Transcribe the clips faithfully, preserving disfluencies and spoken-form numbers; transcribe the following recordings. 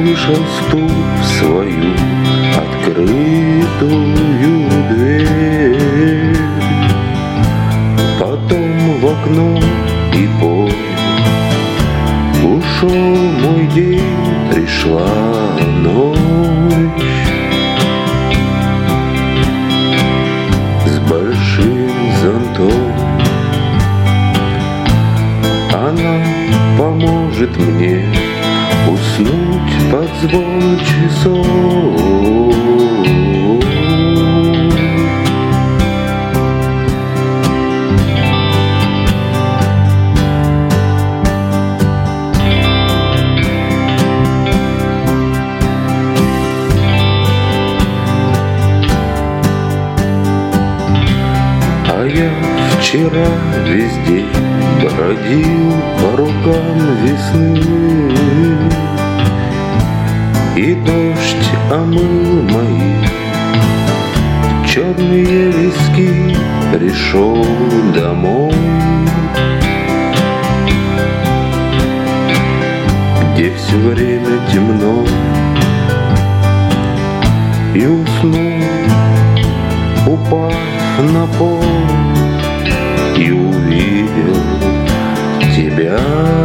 услышал стук в свою открытую дверь. Потом в окно и понял, ушел мой день, пришла ночь. С большим зонтом она поможет мне уснуть под звон часов. А я вчера весь день бродил по рукам весны, и дождь омыл мои черные виски. Пришел домой, где все время темно, и уснул, упав на пол, и увидел тебя.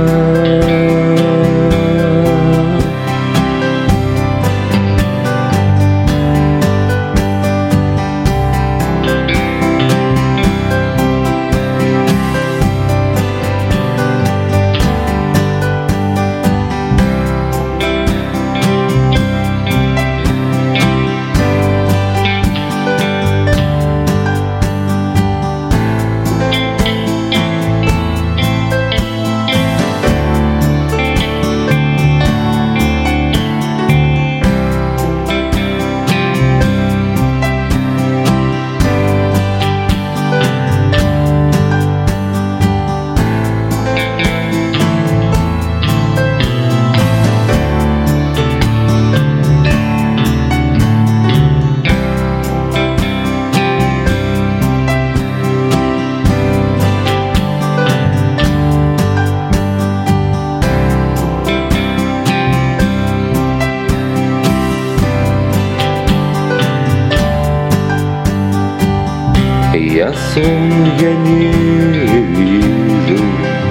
Я сон, я не вижу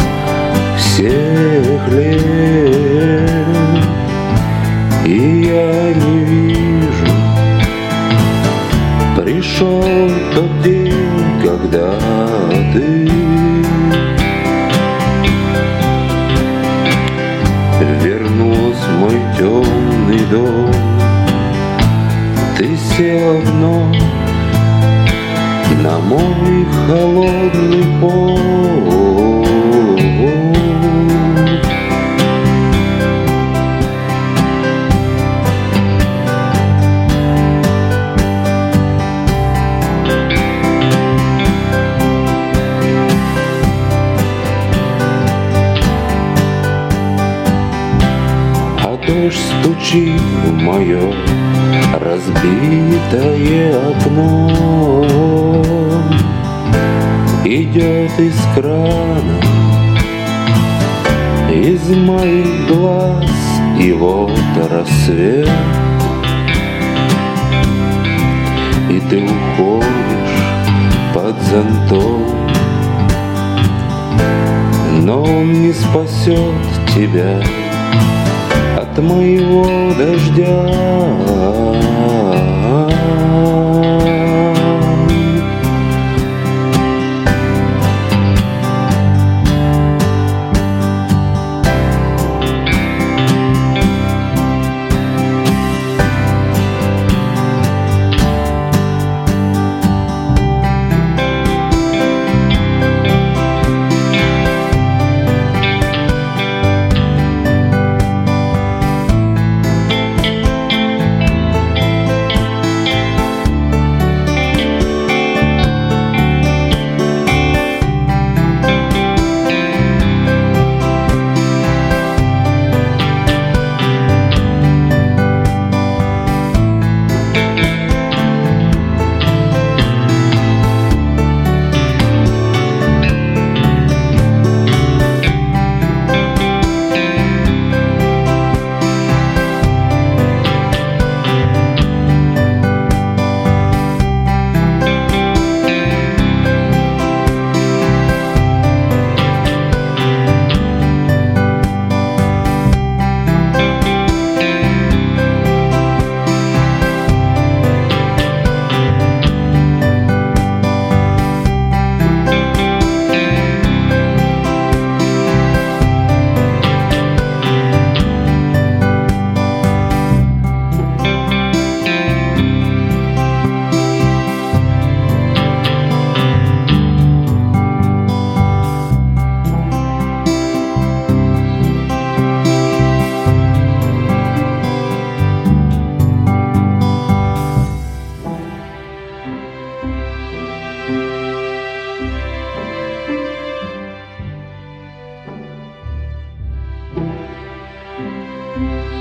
всех лет, и я не вижу. Пришел тот день, когда ты вернулась в мой темный дом. Ты села вновь на мой холодный пол. А дождь стучит в мое разбитое окно, идет из крана, из моих глаз, и вот рассвет, и ты уходишь под зонтом, но он не спасет тебя от моего дождя. Thank you.